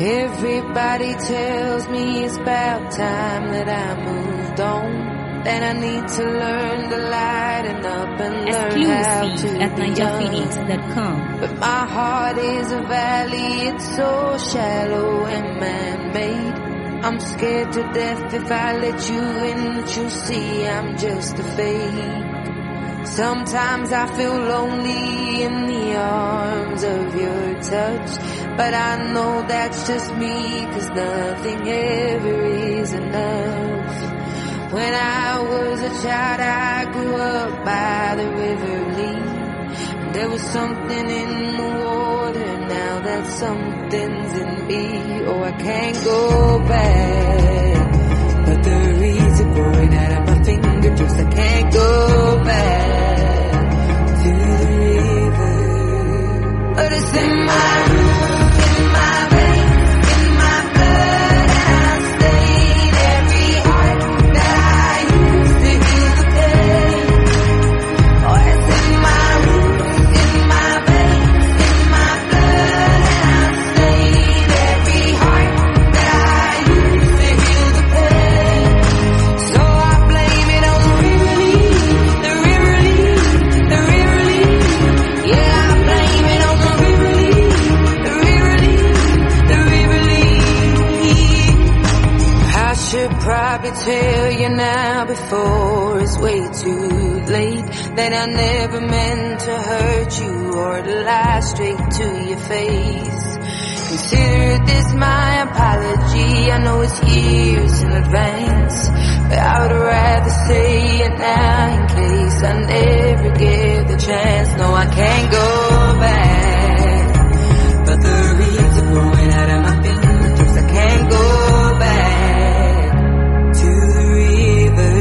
Everybody tells me it's about time that I moved on. Then I need to learn to lighten up and learn how to at NinjaPhoenix.com. But my heart is a valley, it's so shallow and man-made. I'm scared to death if I let you in, but you'll see I'm just a fake. Sometimes I feel lonely in the arms of your touch, but I know that's just me, 'cause nothing ever is enough. When I was a child, I grew up by the River Lee. And there was something in the water, now that something's in me. Oh, I can't go back, but the reeds are growing out of my fingertips. I can't go back to the river, but it's in my roots, in my veins, in my blood, and I stayed every heart that I used to heal the pain. Oh, it's in my roots, in my veins, in my blood, and I stayed every heart that I used to heal the pain. So I blame it on the River Lee, the River Lee, the River Lee. Yeah, I blame it on the River Lee, the River Lee, the River Lee. I should probably tell you now before it's way too late that I never meant to hurt you or to lie straight to your face. Consider this my apology, I know it's years in advance, but I would rather say it now in case I never get the chance. No, I can't go back, but the reeds are growing out of my fingertips. I can't go back to the river,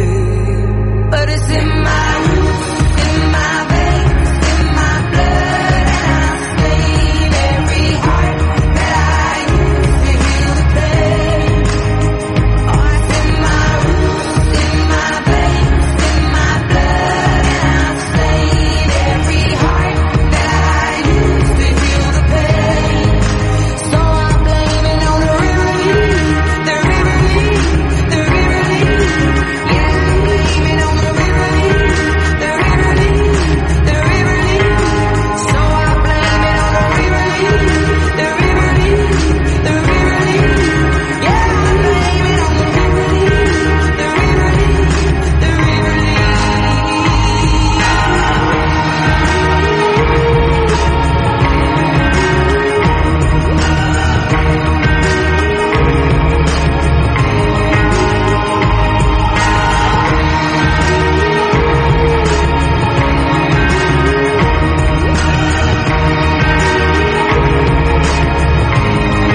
but it's in my roots, in my veins, in my blood, and I stayed every heart that I used to heal the pain. Oh, it's in my roots, in my veins, in my blood, and I stayed every heart that I used to heal the pain. So I blame it on the River Lee, the River Lee, the River Lee. Yeah, I blame it on the River Lee, the River Lee, the River Lee. So I blame it on the River Lee, the River Lee, the River Lee. Yeah, I blame it on the River Lee, the River Lee, the River Lee.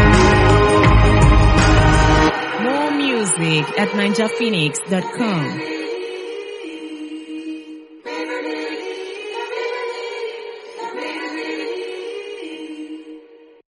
More music at NinjaPhoenix.com.